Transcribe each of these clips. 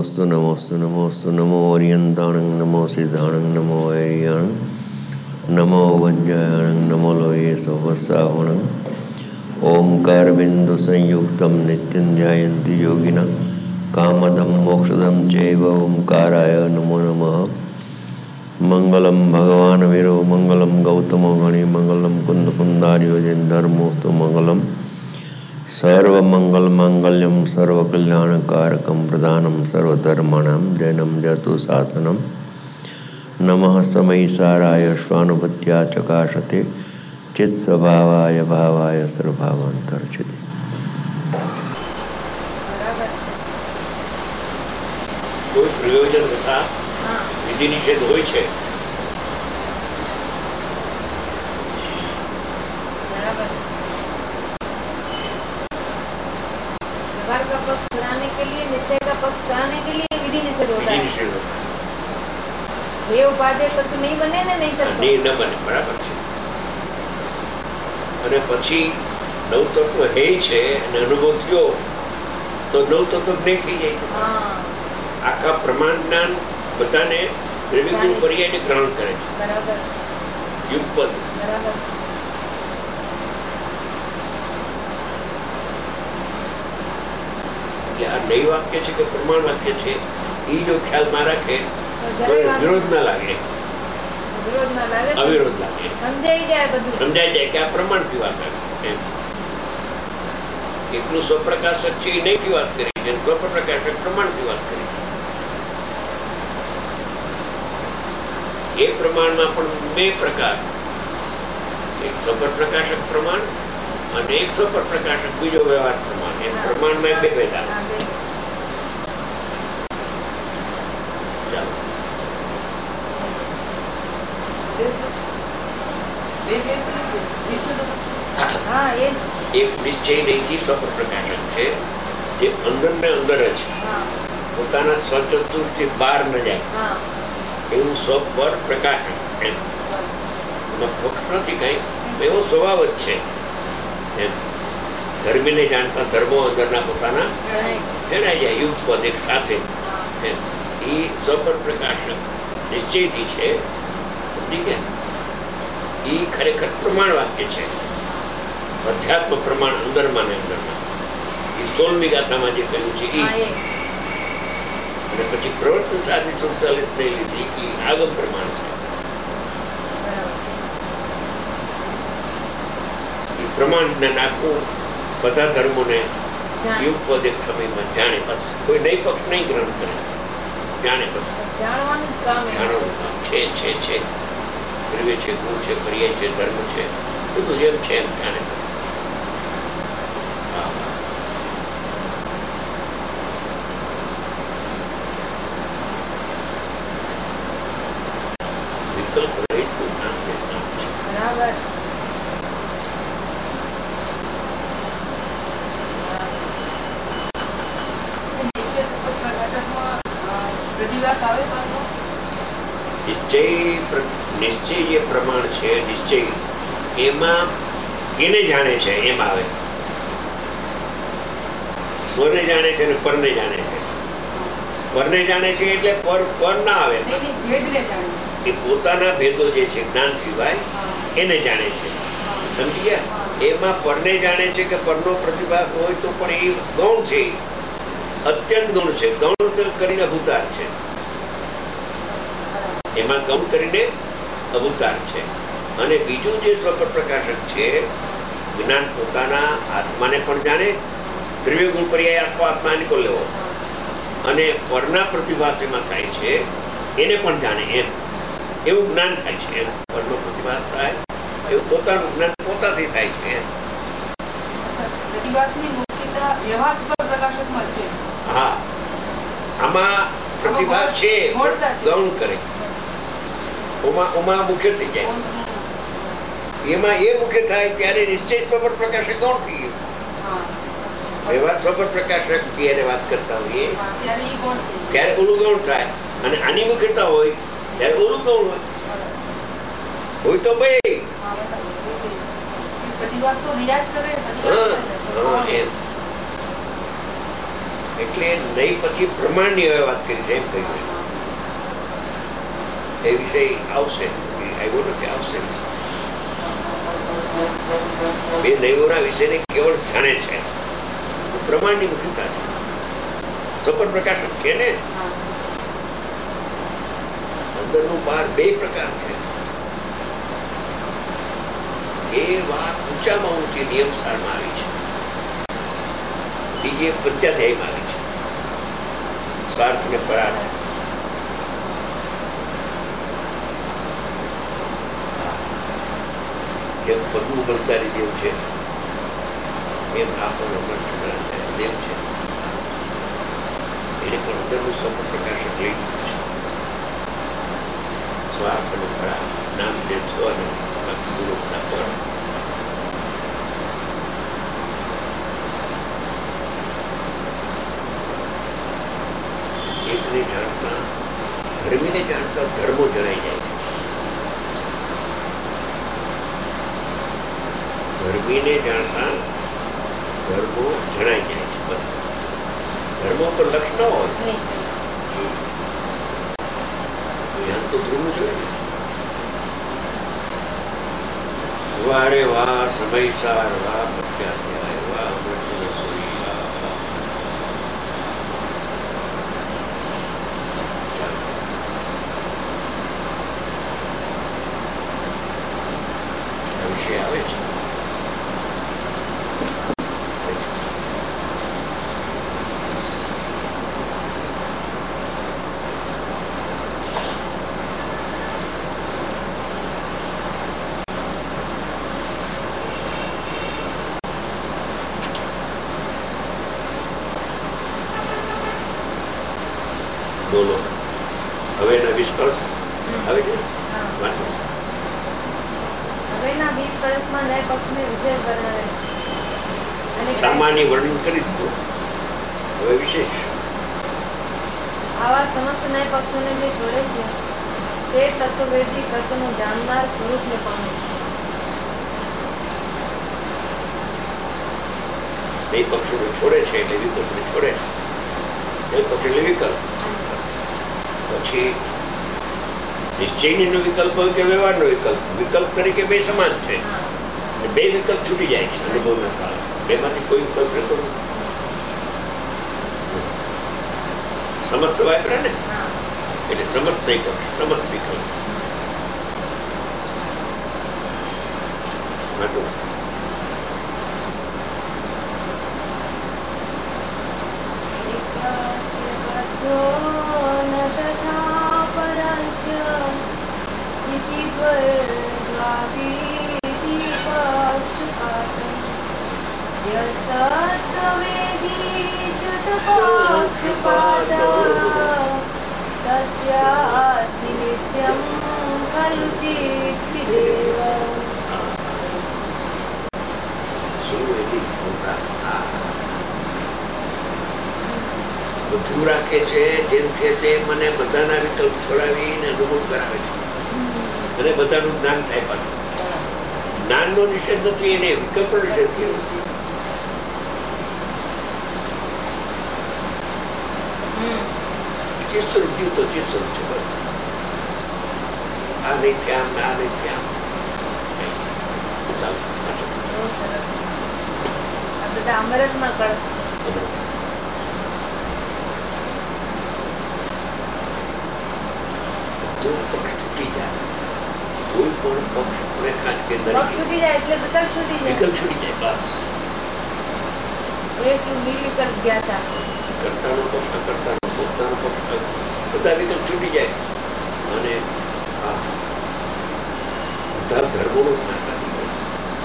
नमोस्तु नमोस्तु नमोस्तु नमो ओरियंताणं नमो सिद्धाणं नमो ऐरियाणं नमो वज्रायणं नमो लोये सहस्रावणं ओंकार बिंदु संयुक्तं नित्यं ध्यायन्ति योगिनः कामदं मोक्षदं चैव ओंकाराय नमो नमः। मंगलम भगवान वीरो मंगलम गौतमो गणि मंगलम कुंद कुंदार्यो जैन धर्मोस्तु मंगलम सर्वमंगल मांगल्यम सर्वकल्याणकारकम प्रदानम सर्वधर्माणां जैनम जतु शासनम नमः समयिसाराय स्वानुभूत्या चकाशते चित्स्वभावाय भावाय सर्वभावांतर्चिते। કોઈ પ્રયોજન વસા વિધિ નિષેધ હોય છે. व्यवहार का पक्ष कराने के लिए, निश्चय का पक्ष कराने के लिए विधि निषेध होता है. ये उपादेय तत्व नहीं बने ने नहीं तत्व नहीं न बने. बराबर છે. અને પછી નવ તત્વ હે છે અને અનુભવ થયો તો નવ તત્વ નહીં થઈ જાય. આખા પ્રમાણ જ્ઞાન બધાને દ્રવ્યગુણ પર્યાયને ગ્રહણ કરે છે. બરાબર. યુગપદ. બરાબર. આ નઈ વાક્ય છે કે પ્રમાણ વાક્ય છે એ જો ખ્યાલમાં રાખે તો વિરોધ ના લાગે. વિરોધ ના લાગે. અવિરોધ લાગે. સમજાઈ જાય બધું. સમજાઈ જાય કે આ પ્રમાણથી વાત કરે. એટલું સ્વપ્રકાશક છે એ નહીંથી વાત કરી છે, સ્વપ્રકાશક પ્રમાણથી વાત કરી. એ પ્રમાણમાં પણ બે પ્રકાર, એક સ્વપ્રકાશક પ્રમાણ અને એક સ્વપ્રકાશક બીજો વ્યવહાર પ્રમાણ. એ પ્રમાણમાં બે ભેદા. એક નિશ્ચય નહીંથી સ્વપ્રકાશક છે જે અંદર ને અંદર જ પોતાના સ્વચતુષ્થી બહાર ન જાય એવું સ્વપર પ્રકાશક. એમાં પક્ષ નથી કઈ, એવો સ્વભાવ જ છે. ધર્મીને જાણતા ધર્મો અંદરના પોતાના જણાઈ જાય યુગપદ એક સાથે. એ સ્વપર પ્રકાશક નિશ્ચયથી છે. સમજી ગયા? એ ખરેખર પ્રમાણ વાક્ય છે. અધ્યાત્મ પ્રમાણ અંદરમાં ને અંદરમાં. એ 16મી ગાથામાં જે કહ્યું છે એ. અને પછી પ્રવર્તન સાધી 47 ને લીધી એ આગમ પ્રમાણ છે. એ પ્રમાણ જ્ઞાન આખું બધા ધર્મોને યુગપદ એક સમયમાં જાણે. બસ કોઈ નઈ પક્ષ નહીં ગ્રહણ કરે, જાણે. બસ જાણવાનું કામ છે. દ્રવ્ય છે, ગુણ છે, પર્યાય છે, ધર્મ છે, બધું જેમ છે એમ જાણે. વિકલ્પ રહિત જ્ઞાન છે. બરાબર. નિશ્ચય જે પ્રમાણ છે, નિશ્ચય એમાં એને જાણે છે એમ આવે. સ્વને જાણે છે અને પરને જાણે છે. પરને જાણે છે એટલે પર ના આવે. એ પોતાના ભેદો જે છે જ્ઞાન સિવાય એને જાણે છે. સમજી ગયા? એમાં પરને જાણે છે કે પરનો પ્રતિભાગ હોય તો પણ એ ગૌણ છે, અત્યંત ગૌણ છે. ગૌણ કરીને અભૂતાર છે. એમાં ગૌણ કરીને અભૂતાર છે. અને બીજું જે સ્વપ્ર પ્રકાશક છે, જ્ઞાન પોતાના આત્માને પણ જાણે, દ્રવ્ય ગુણ પર્યાય આખો આત્મા એની લેવો, અને પરના પ્રતિભાસ એમાં થાય છે એને પણ જાણે. એમ એવું જ્ઞાન થાય છે. એમ પરનો પ્રતિભાસ થાય એવું પોતાનું જ્ઞાન પોતાથી થાય છે. એમ પ્રતિભાસની મુખ્યતા વ્યવહાર પ્રકાશકમાં છે. હા, આમાં પ્રતિભાસ છે ગૌણ કરે. ઉમા મુખ્ય થઈ જાય. એમાં એ મુખ્ય થાય ત્યારે નિશ્ચય સ્વપર પ્રકાશક ગૌણ થઈ ગયું. વ્યવહાર સ્વપર પ્રકાશક જયારે વાત કરતા હોઈએ ત્યારે ઓલું ગૌણ થાય, અને આની મુખ્યતા હોય ત્યારે ઓલું ગૌણ હોય તો ભાઈ પ્રતિભાસ તો રિયાઝ કરે. એટલે નહીં પછી બ્રહ્માંડની હવે વાત કરી છે એમ કહ્યું. એ વિષય આવશે, આવ્યો નથી, આવશે. બે દૈવોના વિષયને કેવળ જાણે છે, બ્રહ્માંડની મુખ્યતા છે. સપર પ્રકાશન છે ને, અંદરનું બહાર બે પ્રકાર છે. એ વાત ઊંચામાં ઊંચી નિયમ સારમાં આવી છે, બીજી એક પ્રત્યાધ્યાયમાં આવી છે, સ્વાર્થ ને પરાર્થ. જેમ પદ્મ બલદારી દેવ છે એમ આપણો દેવ છે, એને પણ અંદરનું સપર પ્રકાશન લઈ લીધું છે. સ્વાર્થ અને પરાર્થ નામ જે છ અને બાકી દુર્ગના પર. એકને જાણતા ધર્મીને જાણતા ધર્મો જણાઈ જાય છે. ધર્મીને જાણતા ધર્મો જણાઈ જાય છે. બસ ધર્મો પર લક્ષ ન હોય ધ્યાન તો ધ્રુવવું જોઈએ ને. વાહ રે વાહ સમયસાર, વાહ પ્રત્યાધ્યાય, વાહ અમૃત રસોઈ, વિષય આવે છે. બોલો હવે 20 વર્ષ આવે છે. હવેના 20 વર્ષમાં ન્યાય પક્ષને વિશેષ વર્ણવે છે અને સામાન્ય વર્ણન કરી દીધું, હવે વિશેષ. આવા સમસ્ત ન્યાય પક્ષોને જે જોડે છે તે તત્વવેદી તત્વનું જાણનાર સ્વરૂપને પામે છે. એ પક્ષોને છોડે છે એટલે વિકલ્પને છોડે છે. એ પક્ષ એટલે વિકલ્પ. પછી નિશ્ચયનો વિકલ્પ હોય કે વ્યવહારનો વિકલ્પ, વિકલ્પ તરીકે બે સમાન છે. બે વિકલ્પ છૂટી જાય છે અનુભવના કાળે. બેમાંથી કોઈ વિકલ્પ રહેતો નથી. સમસ્ત વાપરે ને એટલે સમસ્ત નહીં પક્ષ, સમસ્ત વિકલ્પ. તસ્યાસ્તિ નિત્યં ખલુ ચિત્તિદેવ. બધું રાખે છે જેમ છે તે મને બધાના વિકલ્પ છોડાવીને અનુભવ કરાવે છે અને બધાનું જ્ઞાન થાય. પાછું જ્ઞાનનો નિષેધ નથી, એને વિકલ્પનો નિષેધ થયો. ચિત્ત સ્વરૂપ જીવ તો ચિત્ત સ્વરૂપ છે. બસ આ નહીં થયા, આ નહીં થયા. બહુ સરસ. આ બધા અમૃતના કળશ છે. પક્ષ છૂટી જાય, કોઈ પણ પક્ષ રેખાંશ કે પક્ષ છૂટી જાય એટલે વિકલ્પ છૂટી જાય. વિકલ્પ છૂટી જાય. બસ એટલું નિર્વિકલ્પ ગયા હતા. કર્તાનો પક્ષ, અકર્તાનો, ભોગતાનો પક્ષ, બધા વિકલ્પ છૂટી જાય અને બધા ધર્મોનો જ્ઞાતા થઈ જાય.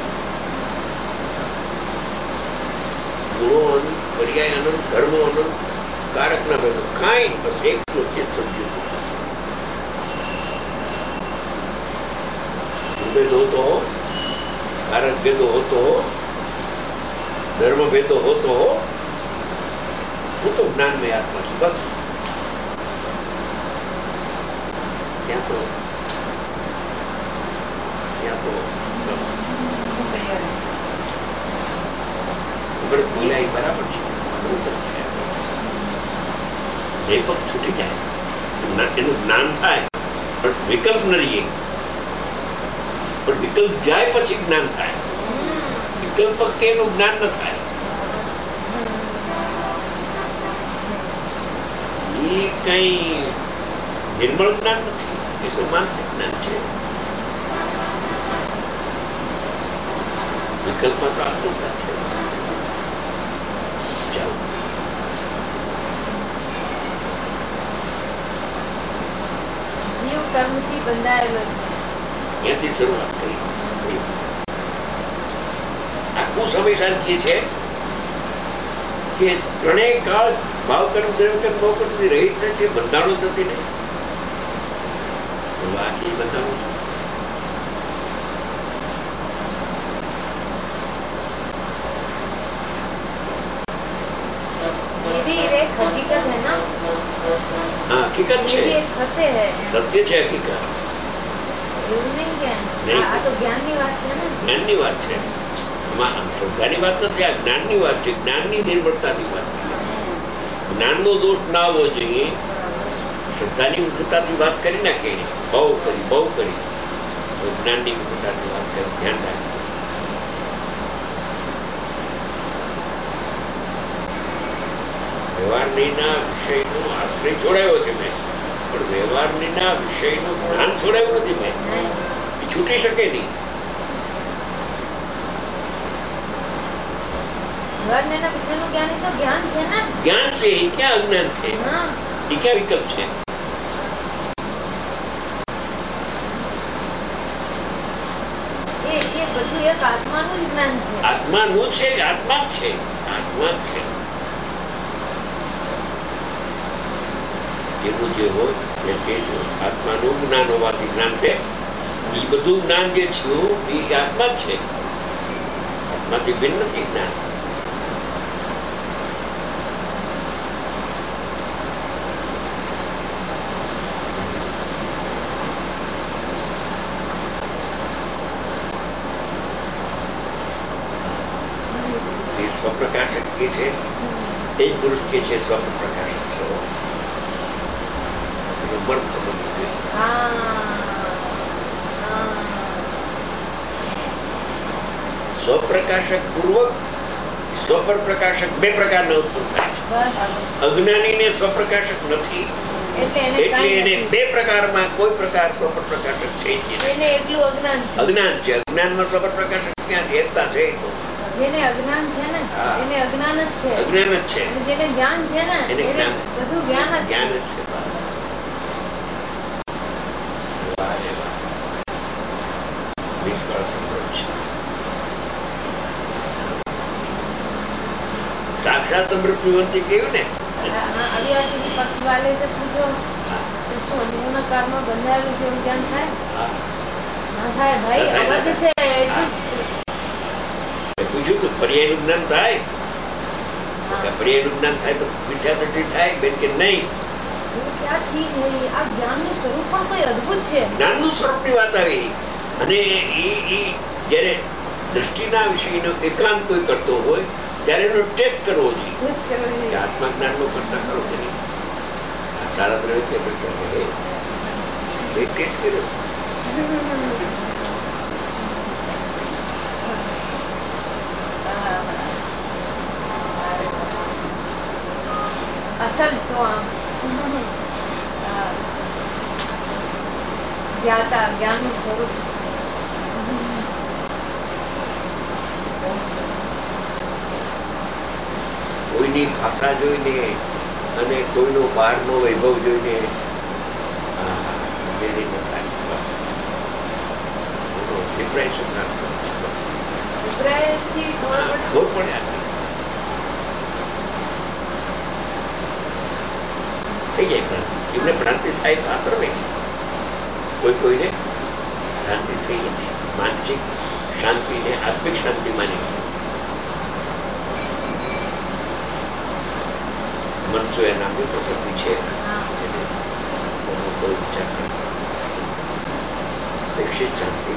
ગુણો અનંત, પર્યાય અનંત, ધર્મો અનંત, કારક ના ભેદો કાંઈ બસ એકલો ચિત્ત સમજ્યું. ભેદ હોતો હો, કારક ભેદો હોતો હો, ધર્મ ભેદો હોતો હો, હું તો જ્ઞાનમય આત્મા છું. બસ ત્યાં તો અમૃત મળ્યા બરાબર છે. અમૃત જ છે. પગ છૂટી જાય, એનું જ્ઞાન થાય, પણ વિકલ્પ ન રહીએ. પણ વિકલ્પ જાય પછી જ્ઞાન થાય. વિકલ્પ વખતે એનું જ્ઞાન ન થાય. એ કઈ નિર્મળ જ્ઞાન નથી, એ શું માનસિક જ્ઞાન છે. વિકલ્પમાં તો આકૃતા છે. ચાલો, જીવ કર્મથી બંધાયેલો છે. ત્યાંથી શરૂઆત કરી. આખું સમય શાંતિ છે કે ત્રણેય કાળ ભાવ કર્મ દેવ કર્મ ભાવ કર્મથી રહિત થાય છે, બંધાણો જ નથી ને. આખી બંધાણો ये भी एक हकीकत है ना, હા હકીકત ये છે, भी एक सत्य है. સત્ય છે હકીકત. એવું નહીં કે નહીં. આ તો જ્ઞાનની વાત છે ને. જ્ઞાનની વાત છે. આમાં શ્રદ્ધાની વાત નથી, આ જ્ઞાનની વાત છે, જ્ઞાનની નિર્ભરતાની વાત છે. જ્ઞાનનો દોષ ના આવવો જોઈએ. શ્રદ્ધાની મુક્તતાથી વાત કરી નાખે, બહુ કરી જ્ઞાનની મુક્તતાની વાત કરી, ધ્યાન રાખજો. વ્યવહારનીના વિષયનો આશ્રય છોડાયો છે મેં, પણ વ્યવહારનીના વિષયનું જ્ઞાન છોડાયું નથી મેં. એ છૂટી શકે નહીં. વ્યવહારના વિષયનું જ્ઞાન એ તો જ્ઞાન છે ને. જ્ઞાન છે, એ ક્યાં અજ્ઞાન છે, હા, એ ક્યાં વિકલ્પ છે. એ બધું એક આત્માનું જ જ્ઞાન છે. આત્માનું છે, આત્મા જ છે, આત્મા જ છે. જેનું જે હોય એ તે જ હોય. આત્માનું જ્ઞાન હોવાથી જ્ઞાન છે. એ બધું જ્ઞાન જે છું એ આત્મા જ છે. આત્માથી ભિન્ન નથી જ્ઞાન. એ સ્વપ્રકાશક કે છે, એ જ પુરુષ કે છે સ્વપ્ન પ્રકાશક છો. એનું મર્મ સમજવું જોઈએ. સ્વપ્રકાશક પૂર્વક સ્વપર પ્રકાશક બે પ્રકારના ઉત્પન્ન થાય છે. અજ્ઞાનીને સ્વપ્રકાશક નથી, એટલે એને બે પ્રકારમાં કોઈ પ્રકાર સ્વપર પ્રકાશક છે જ નહીં. એને એટલું અજ્ઞાન છે. અજ્ઞાન છે. અજ્ઞાનમાં સ્વપર પ્રકાશક ક્યાંથી? એકતા છે. તો જેને અજ્ઞાન છે ને એને અજ્ઞાન જ છે. અજ્ઞાન જ છે. અને જેને જ્ઞાન છે ને એને એને જ્ઞાન. બધું જ્ઞાન જ જ્ઞાન છે. જ છે. વાહ રે વાહ. નિષ્ફળ સંભવ છે. साक्षात मृत्युवंती कहूँ ने अभी आप किसी पक्ष वाले से पूछो तो શું અન્યોના કાળમાં બંધાયેલું છે એવું જ્ઞાન થાય? ના થાય ભાઈ, અવધ છે એટલું જ. પૂછ્યું તો પર્યાયનું જ્ઞાન થાય. પર્યાયનું જ્ઞાન થાય તો મિથ્યા દ્રષ્ટિ થાય બેન કે નહીં? એવું ક્યાં ચીજ નહીં. આ જ્ઞાનનું સ્વરૂપ પણ કોઈ અદ્ભુત છે. જ્ઞાનનું સ્વરૂપની વાત આવી. અને એ જ્યારે દ્રષ્ટિના વિષયનો એકાંત કોઈ કરતો હોય ત્યારે એનો ટેસ્ટ કરવો જોઈએ. આત્મા જ્ઞાનનો કરતા કરો કે નહીં? આ સારા દ્રવ્ય કે કરતા કરે ટેસ્ટ કર્યો. અસલ છો આમ જ્ઞાતા જ્ઞાનનું સ્વરૂપ. કોઈની ભાષા જોઈને અને કોઈનો બહારનો વૈભવ જોઈને ખબર પડે. થઈ જાય ભ્રાંતિ. એમને ભ્રાંતિ થાય તો આ પ્રવે કોઈને ભ્રાંતિ થઈ જાય. માનસિક શાંતિને આત્મિક શાંતિ માની મનસો એ નામની પ્રકૃતિ છે. કોઈ વિચાર અપેક્ષિત શાંતિ.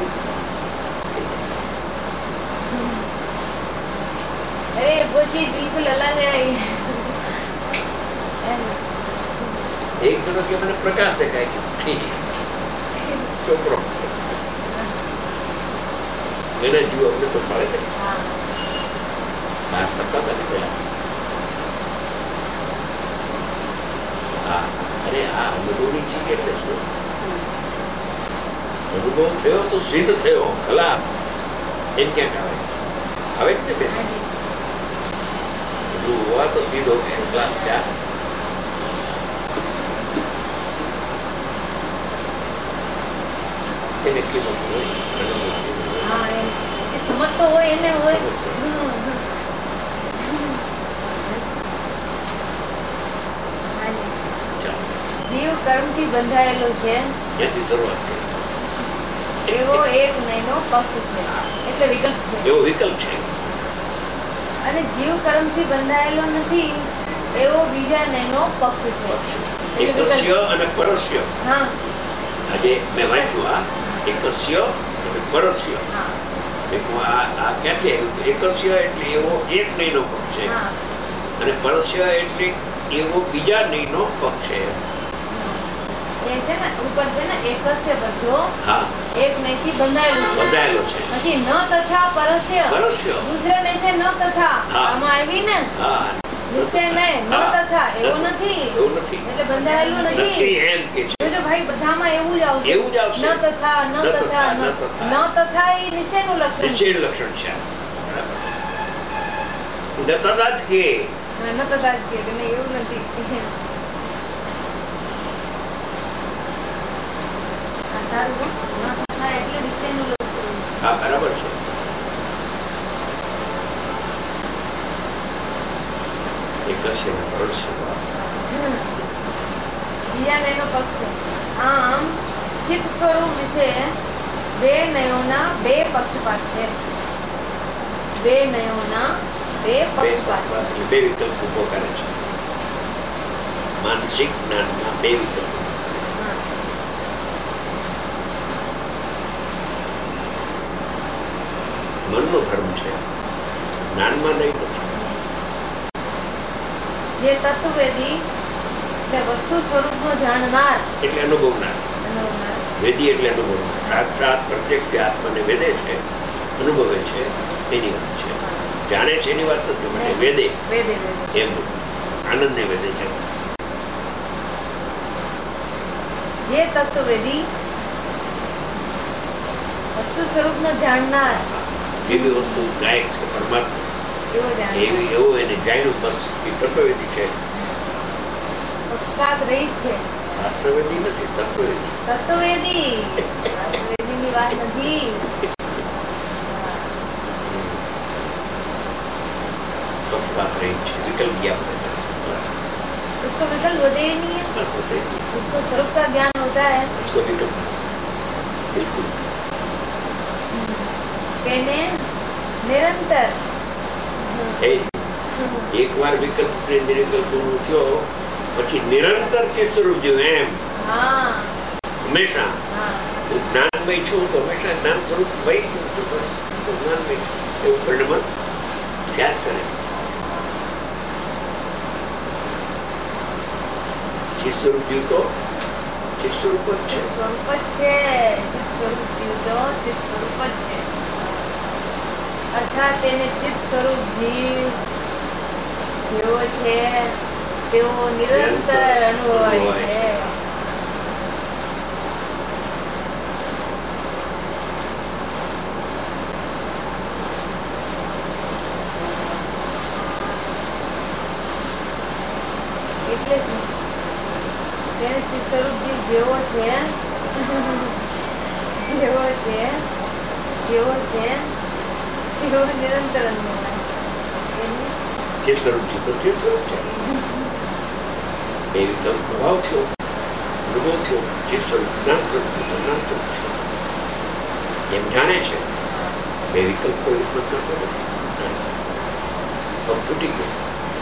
अरे वो चीज बिल्कुल अलग है. એક જણો કે મને પ્રકાશ દેખાય છે, છોકરો એના જીવો અમને તો મળે ને બહાર કરતા હતા ને પેલા. હા, અરે આ અનુભવની ચીજ એટલે શું? અનુભવ થયો તો સિદ્ધ થયો, ખલા એમ ક્યાંક આવે આવે જ ને બેન. બધું હોવા તો સિદ્ધ હો ગયા, ખલાસ ત્યાં એને કિંમત હોય, સમજતો હોય એને હોય. જીવ કર્મથી બંધાયેલો છે, ત્યાંથી શરૂઆત કરી. એવો એક નયનો પક્ષ છે, એટલે વિકલ્પ છે. એવો વિકલ્પ છે. અને જીવ કર્મથી બંધાયેલો નથી, એવો બીજા નયનો પક્ષ છે. એકસ્ય અને પરસ્ય. હા, આજે મેં વાંચ્યું આ એકસ્ય અને પરસ્ય. આ ક્યાંથી આવ્યું? એકસ્ય એટલે એવો એક નયનો પક્ષ છે, અને પરસ્ય એટલે એવો બીજા નયનો પક્ષ છે. એ છે ને ઉપર છે ને એકસ્ય બધો એક નયથી બંધાયેલો છે. પછી ન તથા પરસ્ય દૂસરે ને છે ન તથા આમાં આવી ને નિશ્ચય નહીં, ન તથા એવો નથી, એટલે બંધાયેલું નથી એમ કે છે. તો ભાઈ બધામાં એવું જ આવશે, ન તથા ન તથા ન તથા એ નિશ્ચયનું લક્ષણ, નિશ્ચયનું લક્ષણ છે. ન તથા જ કે ન તથા જ કે નહીં, એવું નથી. સારું, ન તથા એટલે નિશ્ચયનું લક્ષણ. હા, બરાબર છે. એકસ્ય અને પરસ્ય બીજા નયનો પક્ષ છે. આમ ચિત્ત સ્વરૂપ વિશે બે નયોના બે પક્ષપાત છે. બે નયોના બે પક્ષપાત છે. બે વિકલ્પ ઉભો કરે છે. માનસિક જ્ઞાનમાં બે વિકલ્પ. મનનો ધર્મ છે, જ્ઞાનમાં નહીં નથી. જે તત્વવેદી એટલે વસ્તુ સ્વરૂપનો જાણનાર એટલે અનુભવનાર. વેદી એટલે અનુભવનાર. સાક્ષાત પ્રત્યક્ષ આત્માને વેદે છે, અનુભવે છે, એની વાત છે. જાણે છે એની વાત નથી માટે વેદે એમ આનંદને વેદે છે. જે તત્વવેદી વસ્તુ સ્વરૂપનો જાણનાર, જેવી વસ્તુ જાય છે પરમાત્મા એવો એને જાણ્યું, બસ એ તત્વવેદી છે. પક્ષપાત રહી છે. શાસ્ત્રવેદી નથી, તત્વવેદી. તત્વવેદીની વાત નથી. पक्षपात रही है, विकल्प ज्ञान उसको विकल्प होते ही नहीं है, उसको स्वरूप का ज्ञान होता है, उसको विकल्प बिल्कुल कहने निरंतर एक बार विकल्प से निरंतर थयो પછી નિરંતર કે સ્વરૂપ જેવું એમ. હા, હંમેશા હું જ્ઞાનમય છું તો હંમેશા જ્ઞાન સ્વરૂપ વહી ગયું છું, બસ તો જ્ઞાનમય એવું પરિણામ ધ્યાન કરે. ચિત્ત સ્વરૂપ જીવ તો ચિત્ત સ્વરૂપ જ છે. સ્વરૂપ જ છે. ચિત્ત સ્વરૂપ જીવ તો ચિત્ત સ્વરૂપ જ છે. અર્થાત તેને ચિત્ત સ્વરૂપ જીવ જેવો છે તેઓ નિરંતર અનુભવાય છે. એટલે જ તેને ચિત્ત સ્વરૂપ જીવ જેવો છે તેઓ નિરંતર અનુભવાય. ચિત્ત સ્વરૂપ જીવ તો ચિત્ત સ્વરૂપ છે. બે વિકલ્પ પ્રભાવ થયો, અનુભવ થયો. ચિત્ત સ્વરૂપ જ્ઞાન સ્વરૂપ તો જ્ઞાન સ્વરૂપ છે એમ જાણે છે. બે વિકલ્પ કોઈ વિકલ્પ કરતો નથી. પગ તૂટી ગયો.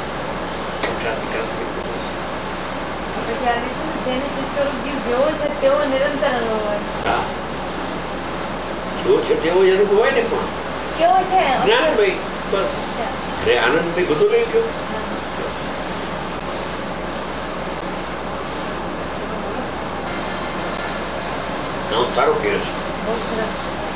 તેને ચિત્ત સ્વરૂપ જીવ જેવો છે તેવો નિરંતર અનુભવાય. હા, જેવો છે તેવો જ અનુભવાય ને. પણ કેવો છે? જ્ઞાનમય. બસ અરે આનંદમય બધું લઈ ગયો. સારો કર્યો છે. બહુ સરસ.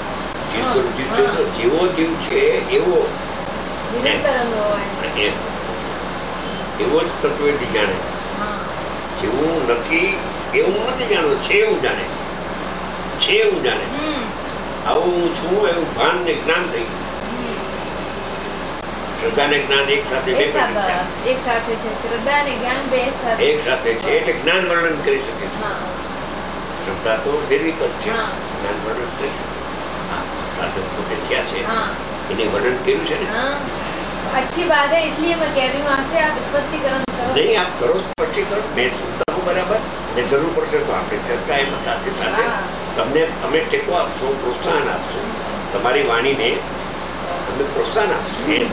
જેવો જીવ છે એવો નિરંતર અનુભવ છે. એવો જ તત્વથી જાણે. જેવું નથી એવું નથી જાણવું, છે એવું જાણે, છે એવું જાણે. આવું હું છું એવું ભાન ને જ્ઞાન થઈ ગયું. શ્રદ્ધા ને જ્ઞાન એક સાથે એક સાથે છે. શ્રદ્ધા અને જ્ઞાન બે એક સાથે છે એટલે જ્ઞાન વર્ણન કરી શકે છે. શ્રદ્ધા તો નિર્વિકલ્પ છે, જ્ઞાન વર્ણન કરી શકે. સાધક પોતે થયા છે એને વર્ણન કર્યું છે ને. अच्छी बात है, इसलिए मैं कह रही हूँ आपसे, आप स्पष्टीकरण करो. नहीं, आप करो स्पष्टीकरण. मैं सुनता हूँ बराबर ને જરૂર પડશે તો આપણે ચર્ચા એમાં સાથે સાથે તમને અમે ટેકો આપશો, પ્રોત્સાહન આપશો, તમારી વાણીને અમે પ્રોત્સાહન આપશું.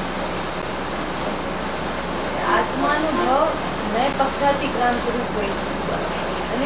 આત્માનું ભાવ મેં પક્ષાતિક્રાંત રૂપ હોય છે અને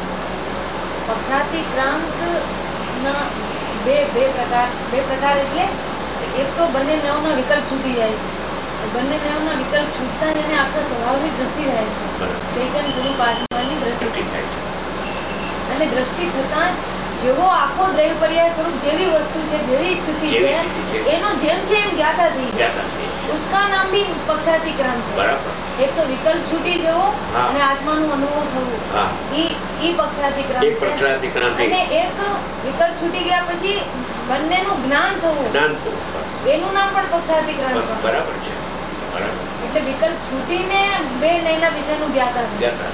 પક્ષાતિક્રાંતના બે પ્રકાર એટલે એક તો બંને નવના વિકલ્પ છૂટી જાય છે. બંને નવના વિકલ્પ છૂટતા એને આખા સ્વભાવની દ્રષ્ટિ થાય છે. ચૈતન્ય સ્વરૂપ આત્માની દ્રષ્ટિ થાય છે અને દ્રષ્ટિ થતા જેવો આખો દ્રવ્ય પર્યાય સ્વરૂપ જેવી વસ્તુ છે, જેવી સ્થિતિ છે એનો જેમ છે એમ જ્ઞાતા થઈ જાય. उसका नाम भी पक्षातिक्रांत है. एक तो विकल्प छूटी जवो અને આત્માનું અનુભવ થવું, ઈ પક્ષાતિક્રાંત છે. અને એક વિકલ્પ છૂટી ગયા પછી બંનેનું જ્ઞાન થવું, એનું નામ પણ પક્ષાતિક્રાંત. બરાબર છે. એટલે વિકલ્પ છૂટીને બે નયના વિષયનું જ્ઞાતા થાય.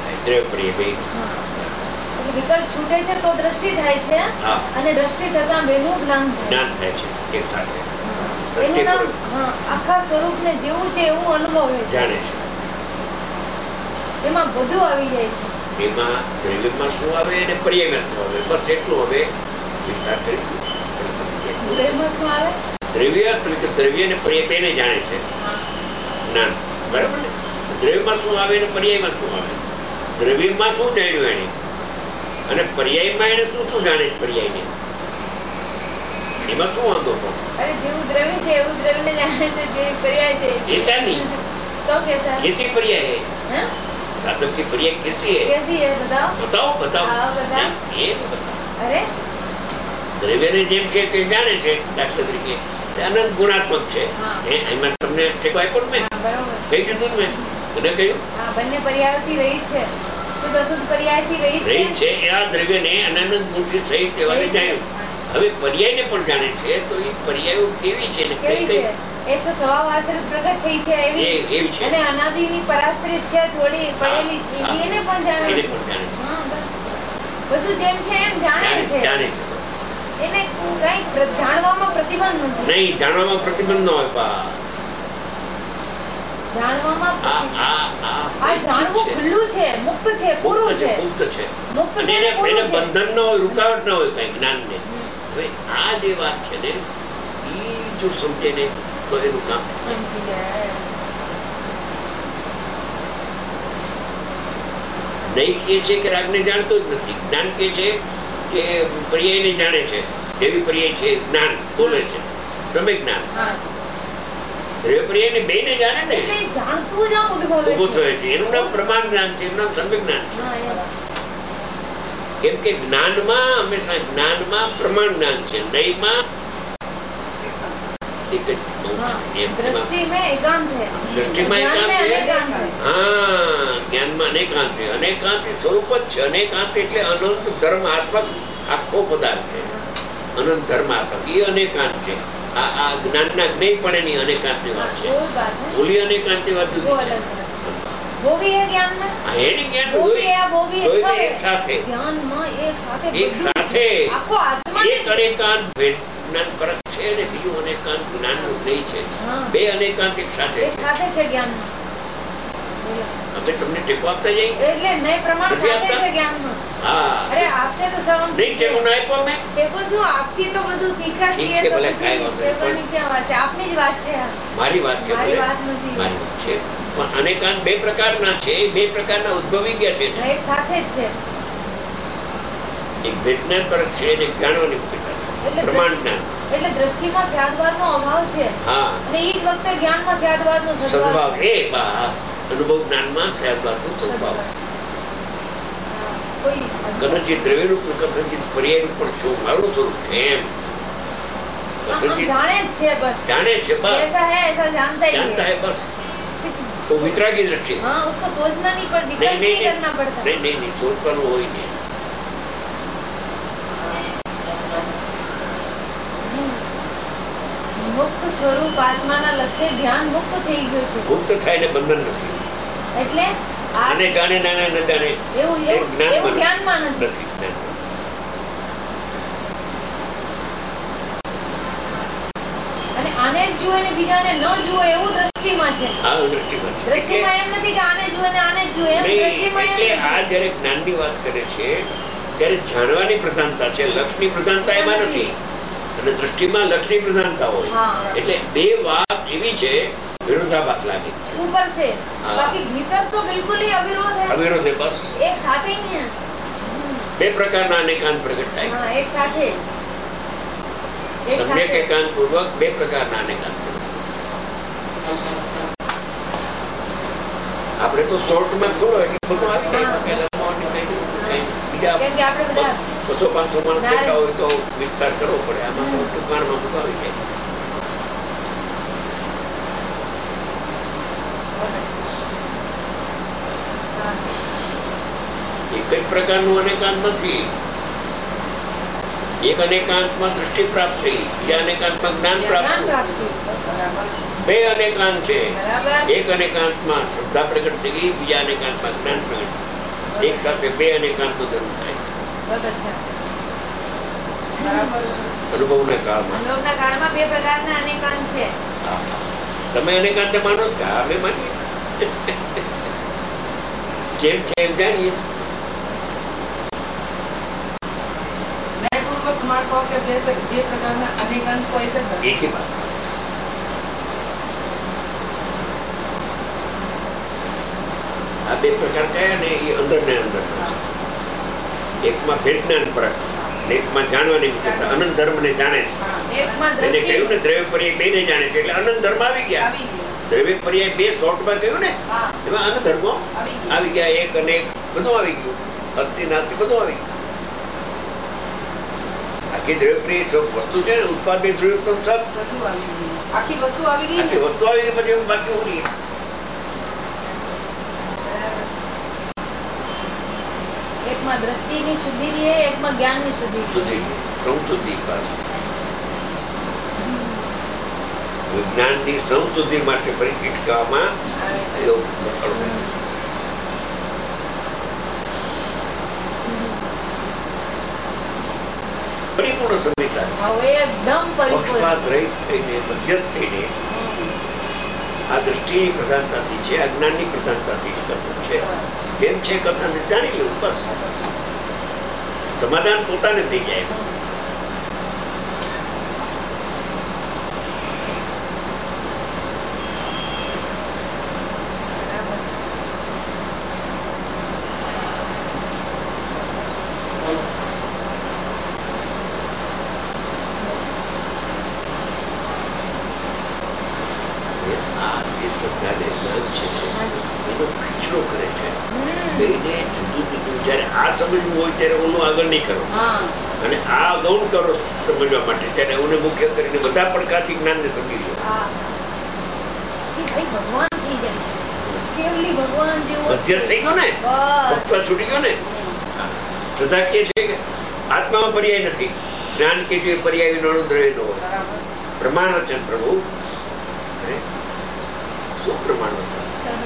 એટલે વિકલ્પ છૂટે છે તો દ્રષ્ટિ થાય છે અને દ્રષ્ટિ થતા બેનું જ્ઞાન થાય છે એક સાથે. એનું નામ આખા સ્વરૂપને જેવું છે એવું અનુભવે જાણે છે. એમાં બધું આવી જાય છે. એમાં દ્રવ્યમાં શું આવે અને પર્યાયમાં શું આવે, બસ એટલું હવે વિસ્તાર કરીશું. દ્રવ્યમાં શું આવે? દ્રવ્ય ને પર્યાય બેને જાણે છે જ્ઞાન. બરાબર ને? દ્રવ્યમાં શું આવે અને પર્યાયમાં શું આવે. દ્રવ્યમાં શું જાણ્યું એને અને પર્યાયમાં એને શું જાણે છે પર્યાયને, એમાં શું વાંધો હતો? અરે જેવું દ્રવ્ય છે એવું દ્રવ્યને જાણે છે, જેવી પર્યાય છે ऐसा नहीं तो कैसा? कैसी पर्याय है? साधक की पर्याय कैसी है? कैसी है बताओ? बताओ बताओ. बताओ. ये नहीं बताओ. अरे દ્રવ્યને જેમ છે તે જાણે છે. દાખલા તરીકે અનંત ગુણાત્મક છે. એમાં તમને ટેકો આપ્યો ને મેં કહી દીધું ને મેં કહ્યું બંને પર્યાયથી રહી છે, શુદ્ધ અશુદ્ધ પર્યાયથી રહી છે. આ દ્રવ્યને અનંત ગુણથી સહિત એવાને જાણ્યું. હવે પર્યાયને પણ જાણે છે તો એ પર્યાયો કેવી છે ને કઈ એક તો સ્વભાવ આશ્રિત પ્રગટ થઈ છે એવી છે અને અનાદિની પરાશ્રિત છે થોડી પડેલી એને પણ જાણે છે. બધું જેમ છે એમ જાણે છે. એને કઈ જાણવામાં પ્રતિબંધ નથી. નહીં, જાણવામાં પ્રતિબંધ ન હોય. જાણવામાં આ જાણવું ખુલ્લું છે, મુક્ત છે, પૂરું છે. મુક્ત છે. મુક્ત છે, એને બંધન ન હોય, રૂકાવટ ન હોય કઈ જ્ઞાનને. હવે આ જે વાત છે ને એ જો સમજે ને તો એનું કામ નહીં. કે છે કે રાગને જાણતો જ નથી. જ્ઞાન કે છે કે પર્યાયને જાણે છે. જેવી પર્યાય છે જ્ઞાન બોલે છે, સમ્યક જ્ઞાન. દ્રવ્ય પર્યાયને બેને જાણે ને જાણતું જ ઉદ્ભવે છે. એનું નામ પ્રમાણ જ્ઞાન છે, એનું નામ સમ્યક જ્ઞાન છે. કેમ કે જ્ઞાનમાં હંમેશા જ્ઞાનમાં પ્રમાણ જ્ઞાન છે, નહીમાં એક જ દ્રષ્ટિમાં એકાંત છે. જ્ઞાનમાં અનેકાંત છે. અનેકાંતિ સ્વરૂપ જ છે. અનેકાંત એટલે અનંત ધર્માત્મક આખો પદાર્થ છે. અનંત ધર્માત્મક એ અનેકાંત છે. આ જ્ઞાનના જ્ઞેયપણેની અનેકાંતની વાત છે. ભૂલી અનેકાંતની વાત જુદી છે. वो भी है ज्ञान में, એની જ્ઞાન वो भी है, वो भी है, એક સાથે જ્ઞાનમાં એક સાથે આખો આત્મા એક અનેકાંત જ્ઞાન પરક છે અને બીજું અનેકાંત જ્ઞાનનું જ્ઞેય છે. બે અનેકાંત એક સાથે છે જ્ઞાનમાં. અમે તમને ટેકો આપતા જઈએ એટલે નહીં પ્રમાણ સાથે છે જ્ઞાનમાં. અરે આપસે તો સવામ નહીં ટેકો ના આપ્યો અમે ટેકો શું આપથી તો બધું શીખ્યા છીએ તો ટેકોની ક્યાં વાત છે? આપની જ વાત છે. મારી વાત છે, મારી વાત નથી. મારી વાત છે. પણ અનેકાંત બે પ્રકારના છે. બે પ્રકારના ઉદ્ભવી ગયા છે. એક સાથે જ છે. એક વિજ્ઞાન પરક છે અને જાણવાની પ્રમાણ જ્ઞાન. એટલે દ્રષ્ટિમાં સ્યાદવાદનો અભાવ છે અને એ જ વખતે જ્ઞાનમાં સ્યાદવાદનો સદભાવ. એ બા અનુભવ જ્ઞાનમાં સ્યાદવાદનો સદભાવ. કથનચિત દ્રવ્યનું કથનચિત પર્યાયનું પણ છું, મારું સ્વરૂપ છે એમ जाने छे बस, ऐसा है ऐसा जानता है बस। तो वितरागी दृष्टि, हाँ, उसको सोचना नहीं पड़ता, विकल्प नहीं करना पड़ता। नहीं सोचता हो ही नहीं। મુક્ત સ્વરૂપ આત્માના લક્ષ્ય જ્ઞાન મુક્ત થઈ ગયું છે, મુક્ત થાય ને બંધન નથી. એટલે આને જાણે નાના ન જાણે એવું જ્ઞાનમાં નથી. અને આને જ જુએ ને બીજાને ન જુએ એવું દ્રષ્ટિમાં છે. હા, દ્રષ્ટિમાં છે. દ્રષ્ટિમાં એમ નથી કે આને જુએ ને આને જ જુએ, એમ દ્રષ્ટિમાં એમ એટલે આ જ્યારે જ્ઞાનની વાત કરે છે ત્યારે જાણવાની પ્રધાનતા છે, લક્ષની પ્રધાનતા એમાં નથી. અને દ્રષ્ટિમાં લક્ષની પ્રધાનતા હોય એટલે બે વાત એવી છે વિરોધાભાસ લાગે ઉપર છે, બાકી ભીતર તો બિલકુલ ही અવિરોધ है બસ એક સાથે ही है. બે પ્રકારના અનેકાંત પ્રગટ થાય. હા, એક સાથે સમ્યક એકાંત પૂર્વક બે પ્રકારના અનેકાંત. આપણે તો શોર્ટમાં ખોલો એટલે બધું આવી જાય. બીજા 200-500 માણસ બેઠા હોય તો વિસ્તાર કરવો પડે. આમાં તો ટૂંકાણમાં બધું આવી જાય. એક જ પ્રકારનું અનેકાંત નથી. એક અનેકાંતમાં દૃષ્ટિ પ્રાપ્ત થઈ, બીજા અનેકાંતમાં જ્ઞાન પ્રાપ્ત. બે અનેકાંત છે. એક અનેકાંતમાં શ્રદ્ધા પ્રગટ થઈ ગઈ, બીજા અનેકાંતમાં જ્ઞાન પ્રગટ થઈ. એક સાથે બે અનેકાંતનો ધર્મ થાય. અનુભવના કાળમાં બે પ્રકારના અનેકાંત છે. તમે અનેકાંત માનો છો? અમે માનીએ. જેમ છે એમ જાણીએ. બે પ્રકારના અનેકાંત તો એક જ વાત. આ બે પ્રકાર કયા ને એ અંદર ને અંદર એકમાં ભેદ જ્ઞાન ફરક, એકમાં જાણવાની વિશેષતા. અનંત ધર્મ ને જાણે છે. એને કહ્યું ને દ્રવ્ય પર્યાય બે ને જાણે છે એટલે અનંત ધર્મ આવી ગયા. દ્રવ્ય પર્યાય બે શોર્ટમાં કહ્યું ને એમાં અનંત ધર્મો આવી ગયા. એક અને એક બધું આવી ગયું. અસ્થિ નાસ્તિ બધું આવી ગયું. આખી દ્રવ્ય વસ્તુ છે ને ઉત્પાદિત દ્રવ્ય આખી વસ્તુ આવી ગઈ. પછી બાકી હું રહી. એકમાં દ્રષ્ટિની શુદ્ધિ રહે, એકમાં જ્ઞાનની શુદ્ધિ. સંશુદ્ધિ વિજ્ઞાનની સંશુદ્ધિ માટે ફરી ટીટકામાં પરિપૂર્ણ સંવિધાન પક્ષપાત રહિત થઈને મધ્યસ્થ થઈને આ દ્રષ્ટિની પ્રધાનતાથી છે, અજ્ઞાનની પ્રધાનતાથી કથન છે. કેમ છે કથન જાણી લેવું બસ. સમાધાન પોતાને થઈ જાય. અને આ ગૌણ કરો સમજવા માટે ત્યારે હું મુખ્ય કરીને બધા પડકારથી જ્ઞાન ને સમજી લો. ભગવાન થઈ જાય છે, કેવલી ભગવાન જેવો મધ્યસ્થ થઈ ગયો ને, પક્ષપાત છૂટી ગયો ને. શ્રદ્ધા કે છે કે આત્મામાં પર્યાય નથી. જ્ઞાન કે જે પર્યાય વિનાનું દ્રવ્ય ન હોય. પ્રમાણ વચન પ્રભુ શું પ્રમાણ વચન?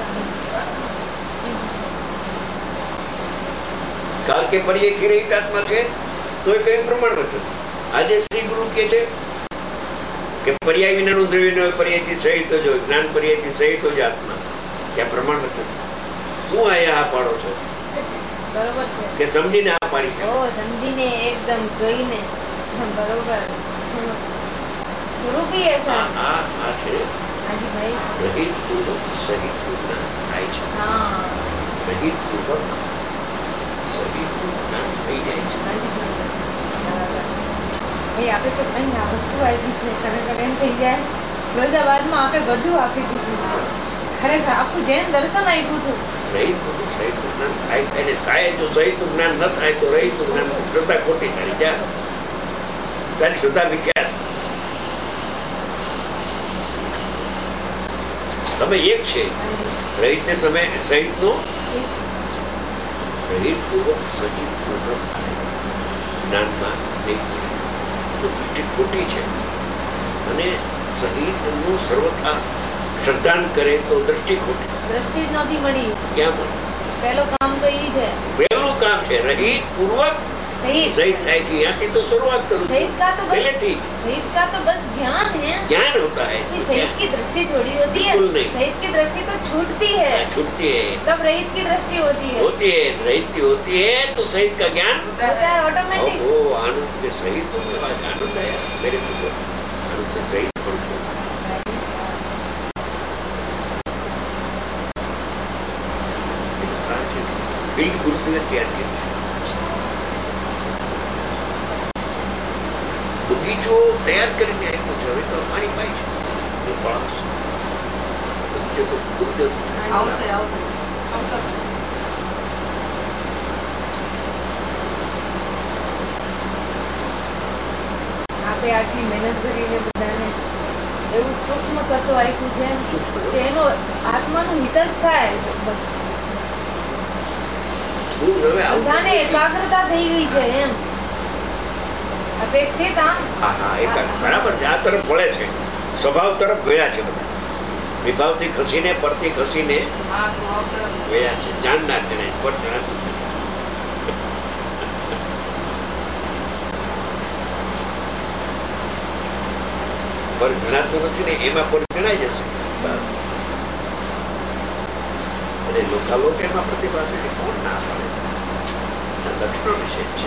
કાલ કે પર્યાય થી રહિત આત્મા છે તો એ કઈ પ્રમાણ વચન. આજે શ્રી ગુરુ કે છે કે પર્યાય વિનાનું દ્રવ્ય ન હોય, પર્યાયથી સહિત જ હોય, જ્ઞાન પર્યાયથી સહિત જ આત્મા. ત્યાં પ્રમાણ વચન શું આયા આ પાડો છો? બરોબર છે કે સમજીને આ પાડી છે? સમજીને એકદમ જોઈને બરોબર સ્વરૂપી એસા આ છે. હાજી ભાઈ રહિત પૂર્વક સહિત જ્ઞાન થાય છે. રહિત પૂર્વક સહિત જ્ઞાન થઈ જાય છે. ભાઈ આપે તો કઈ આ વસ્તુ આપી છે, ખરેખર એમ થઈ જાય ફિરોઝાબાદમાં આપે બધું આપી દીધું. ખરેખર આખું જૈન દર્શન આપ્યું હતું. રહિતનું સહિતનું જ્ઞાન થાય થાય થાય. જો સહિતનું જ્ઞાન ન થાય તો રહિતનું જ્ઞાન શ્રદ્ધા ખોટી તારી જા તારી શ્રદ્ધા મિથ્યા છે. તમે એક છે રહિત ને સમય સહિતનો રહિતપૂર્વક સહિતનો ન થાય જ્ઞાનમાં નહીં તો દૃષ્ટિ ખોટી છે. અને સહિતનું સર્વથા શ્રદ્ધાન કરે તો દૃષ્ટિ ખોટી. દ્રષ્ટિ જ નથી મળી. ક્યાં મળી? પહેલું કામ તો ઈ છે. પહેલું કામ છે રહિત પૂર્વક सहित થાય છે. यहाँ की तो शुरुआत करूँ सहित का तो पहले थी. सहित का तो बस ज्ञान है. ज्ञान होता है. सहित की दृष्टि थोड़ी होती है. सहित की दृष्टि तो छूटती है. छूटती है. तब रहित की दृष्टि होती है. होती है रहित की होती है तो सहित का ज्ञान होता है ऑटोमेटिक. वो आनंद के सहित होने वाला आनंद है मेरे को तो आनंद से सहित पड़ता बिल्कुल तैयार किया બગીચો તૈયાર કરીને આપ્યો છે. હવે તો પાણી પાય છે બગીચો તો આવશે આપણે આટલી મહેનત કરીને બધાને એવું સૂક્ષ્મ તત્વ આપ્યું છે કે એનો આત્માનું હિત જ થાય. બસ બધાને એકાગ્રતા થઈ ગઈ છે એમ અપેક્ષિત. બરાબર છે. આ તરફ વળે છે સ્વભાવ તરફ ગયા છે બધા. વિભાવથી ખસીને પરથી ખસીને ગયા છે. જાણનાર જણાય પર જણાતું પર જણાતું નથી ને એમાં પર જણાઈ જશે. અને લોકાલોક એમાં પ્રતિભા છે. કોણ ના પાડે? લક્ષણો વિશે છે.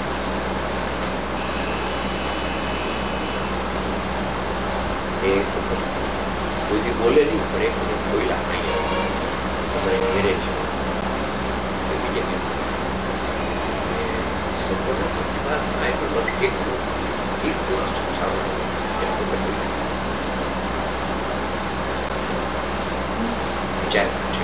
કોઈ બોલે નહીં પણ એક વખત બોલ્યા તમારે ઘેરે છે પ્રતિભા થાય પણ લક્ષ એક સારું વિચાર છે.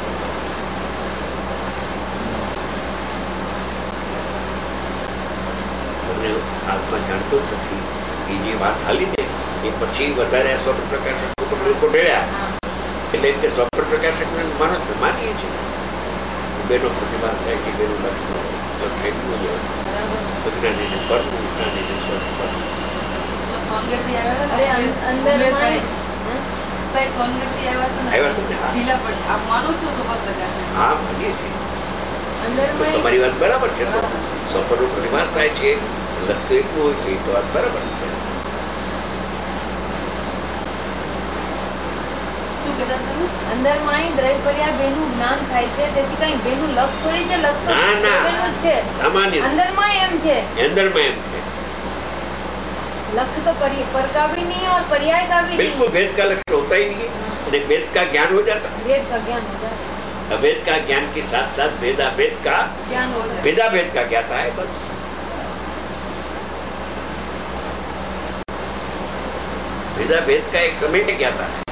તમને આત્મા જાણતો જ નથી એ જે વાત હાલી ને એ પછી વધારે સ્વપ્ન પ્રકાશક ઉપર લોકો ઢળ્યા એટલે કે સ્વપ્ન પ્રકાશક માનીએ છીએ બેનો પ્રતિભા થાય કે બેનું લક્ષણ ફેંકવું જોઈએ વિજ્ઞાનીને પરનું વિજ્ઞાનીને સ્વપ્ન તમારી વાત બરાબર છે. સ્વપ્નનો પ્રતિભાસ થાય છે લક્ષ્ય એકલું હોય છે તો વાત બરાબર છે. અંદરમાં દ્રવ્ય પર્યા બેનું જ્ઞાન થાય છે. તેથી કઈ બેનું લક્ષ થોડી છે. લક્ષ છે અંદરમાં એમ છે. अंदરમાં એમ છે. लक्ष्य तो पर का भी नहीं है और पर्याय का भी बिल्कुल भेद का लक्ष्य होता ही नहीं है. भेद का ज्ञान हो जाता है. भेद का ज्ञान हो जाता है. अभेद का ज्ञान के साथ साथ भेदाभेद का ज्ञान हो जाता है. भेदाभेद का ज्ञाता है बस. भेदाभेद का एक समय में ज्ञाता है.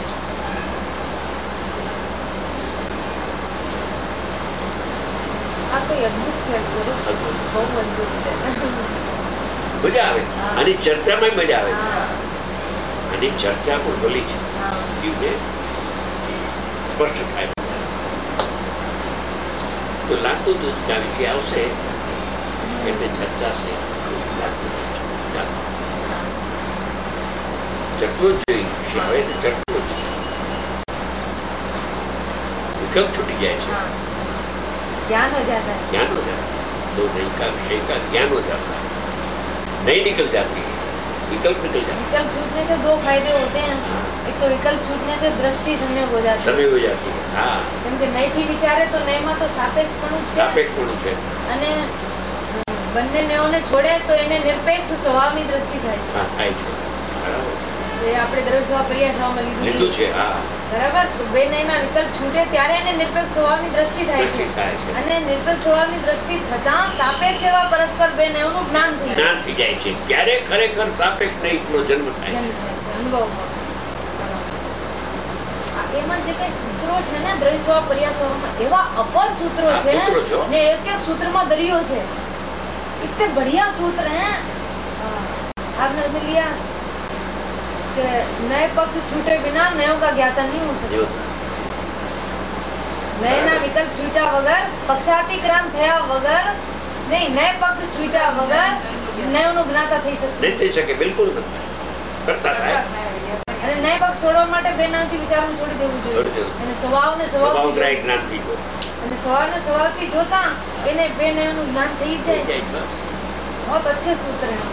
આ કોઈ અદ્ભુત છે સ્વરૂપ. બહુ અદ્ભુત છે. મજા આવે આની ચર્ચામાં મજા આવે. આની ચર્ચા પણ ભલી છે. જીવને સ્પષ્ટ થાય તો લાગતું હતું કે આવી જે આવશે એટલે ચર્ચા છે ચટલો જ જોઈએ આવે તો ચટલો જ વિકલ્પ छूटी जाए છે. ज्ञान हो जाता है. ज्ञान हो जाता है. दो नहीं का विषय का ज्ञान हो जाता है. नहीं निकल जाती है विकल्प निकल जाता है. विकल्प छूटने से दो फायदे होते हैं. एक तो विकल्प छूटने से दृष्टि सम्यक हो जाती है. सम्यक हो जाती है. हाँ કેમ કે નહીંથી વિચારે તો નહીંમાં તો સાપેક્ષપણું જ છે. સાપેક્ષપણું છે. અને બંને નેઓને છોડે તો એને નિરપેક્ષ સ્વભાવની દ્રષ્ટિ થાય છે. હા થાય છે. બરાબર. એ આપણે દ્રવ્ય સ્વભાવ પર્યાય સ્વભાવમાં લીધું છે. હા બરાબર. તો બે નયના વિકલ્પ છૂટે ત્યારે એને નિરપેક્ષ સ્વભાવની દ્રષ્ટિ થાય છે. અને નિરપેક્ષ સ્વભાવની દ્રષ્ટિ થતા સાપેક્ષ એવા પરસ્પર બે નયનું જ્ઞાન થઈ જાય છે. ત્યારે ખરેખર સાપેક્ષ નહીંનો જન્મ થાય છે. અનુભવ એમાં જે કઈ સૂત્રો છે ને દ્રવ્ય પર્યાસોમાં એવા અપર સૂત્રો છે ને એક એક सूत्रमा दरियो છે इतने बढ़िया सूत्र हैं आपने इसमें लिया कि नए पक्ष छूटे बिना नयों का ज्ञाता नहीं हो सकता નયના વિકલ્પ છૂટ્યા વગર પક્ષાતિક્રાંત થયા વગર નહીં નય પક્ષ છૂટ્યા વગર નયનું જ્ઞાતા થઈ શકે નહીં થઈ શકે બિલકુલ નથી કરતા થાય અને નય પક્ષ છોડવા માટે બે નામથી વિચારવું છોડી દેવું જોઈએ અને સ્વભાવને સ્વભાવગ્રાહી જ્ઞાનથી અને સ્વભાવને સ્વભાવથી જોતા એને બે નયનું જ્ઞાન થઈ જાય बहुत अच्छे सूत्र हैं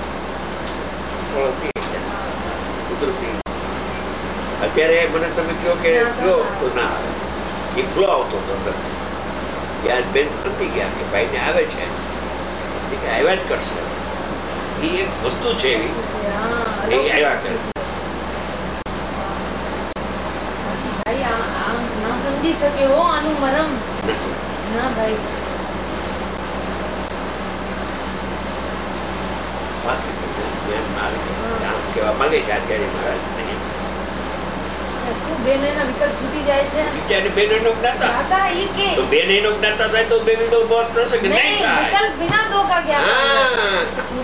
કુદરતી અત્યારે મને તમે કહો કે કયો તો ના આવે એ ફ્લો આવતો હતો અંદરથી ત્યાં બેન સમજી ગયા કે ભાઈને આવે છે કે આવ્યા જ કરશે એ એક વસ્તુ છે એવી એ આવ્યા કરે ભાઈ આમ ના સમજી શકે હો આનું મરમ ના ભાઈ કેવા માંગે છે અત્યારે મહારાજ શું બે નયના વિકલ્પ છૂટી જાય છે બે નયનો જ્ઞાતા તો બે નયનો જ્ઞાતા થાય તો બે વિકલ્પ બહુ થશે કે નહીં વિકલ્પ બિના દો કા જ્ઞાતા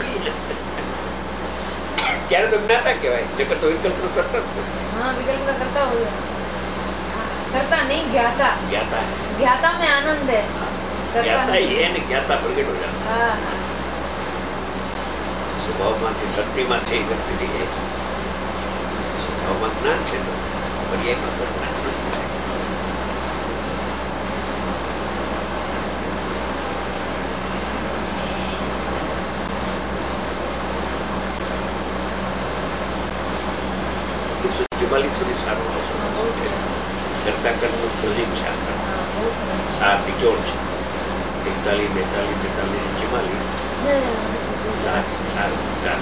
ત્યારે તો જ્ઞાતા કહેવાય જગત તો વિકલ્પ નો કરતા જ हाँ विकल्प का करता हो करता नहीं ज्ञाता ज्ञाता है ज्ञाता में आनंद है ज्ञाता ही है ने ज्ञाता प्रकट हो जाता हाँ સ્વભાવમાંથી શક્તિમાંથી વ્યક્તિ થઈ જાય છે સ્વભાવમાં જ્ઞાન છે તો પર્યાયમાં તો જ્ઞાન સુધી સારું છે શરતાકરનું ક્લોઝિંગ છે સાત નિચોડ છે 41, 42, 43, 44 સારું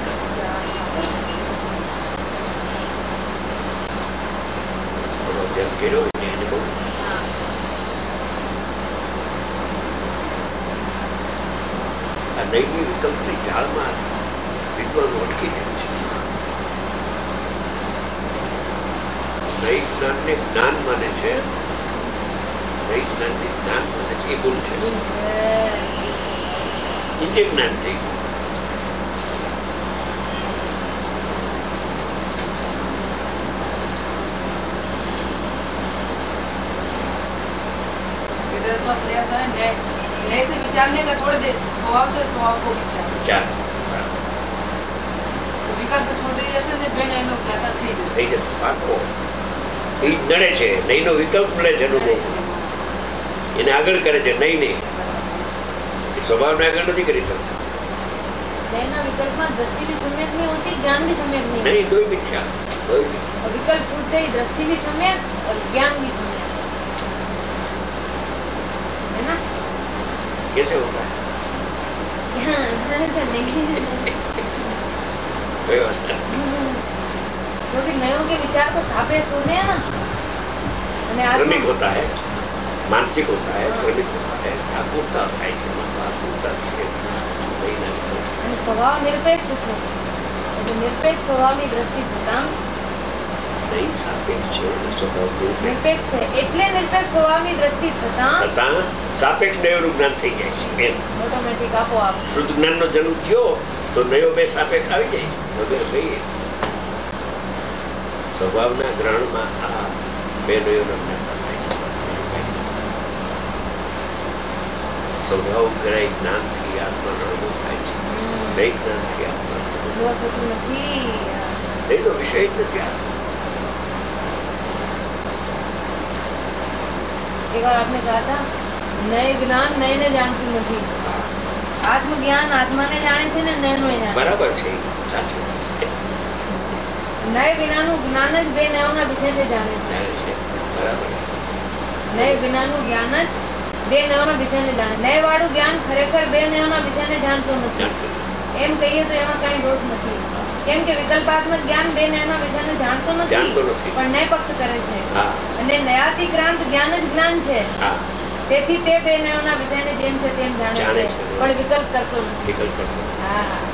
અભ્યાસ કર્યો એટલે એને બહુ આ દૈવી વિકલ્પની ઝાડમાં વિદ્વાનો અટકી જાય છે દૈવ જ્ઞાનને જ્ઞાન માને છે દૈવ જ્ઞાનને જ્ઞાન માને છે એ ભૂલ છે નીચે જ્ઞાન થઈ ગયું प्रयास है नए से विचारने का छोड़ दे स्वभाव से स्वभाव को विचार विकल्प छोड़ दे जैसे ने बेन एनो ज्ञाता થઈ જશે પાકો એ નડે છે નહીંનો વિકલ્પ નડે છે એને આગળ કરે છે નહીં સ્વભાવને આગળ નથી કરી શકતો નયના વિકલ્પમાં દ્રષ્ટિ भी सम्यक नहीं होती ज्ञान भी सम्यक नहीं नहीं दो ही मिथ्या विकल्प छूटते ही दृष्टि भी सम्यक और ज्ञान भी सम्यक है ना कैसे होता है क्योंकि नयों के विचार तो सापेक्ष होते हैं ना क्रमिक होता है मानसिक होता है क्रमिक होता है आकुरता થાય છે આકુરતા છે અને સ્વભાવ નિરપેક્ષ છે એટલે નિરપેક્ષ સ્વભાવની દ્રષ્ટિ થતા નહીં સાપેક્ષ છે સ્વભાવ નિરપેક્ષ છે એટલે નિરપેક્ષ સ્વભાવની દ્રષ્ટિ થતા સાપેક્ષ નયોનું જ્ઞાન થઈ જાય છે ઓટોમેટિક આપોઆપ શુદ્ધ જ્ઞાનનો જન્મ થયો તો નયો બે સાપેક્ષ આવી જાય છે વગર કહીએ સ્વભાવના ગ્રહણમાં આ બે નયોનો જ્ઞાન થાય છે સ્વભાવ ગ્રહી જ્ઞાનથી આત્માનો અનુભવ થાય છે દૈ જ્ઞાનથી આત્મા દૈનો વિષય જ નથી આત્મા एक बार आपने कहा था नए ज्ञान नए ने जानती નથી આત્મજ્ઞાન આત્માને જાણે છે ને નયનો જાણે બરાબર છે સાચી વાત છે નય વિનાનું જ્ઞાન જ બે નયોના વિષયને જાણે છે બરાબર છે નય વિનાનું જ્ઞાન જ બે નયોના વિષયને જાણે નય વાળું જ્ઞાન ખરેખર બે નયોના વિષયને જાણતું નથી એમ કહીએ તો એમાં કઈ દોષ નથી કેમ કે વિકલ્પાત્મક જ્ઞાન બે નયના વિષયને જાણતું નથી પણ નય પક્ષ કરે છે અને નયાતિક્રાંત જ્ઞાન જ જ્ઞાન છે તેથી તે બે નયોના વિષયને જેમ છે તેમ જાણે છે પણ વિકલ્પ કરતો નથી વિકલ્પ કરતો હા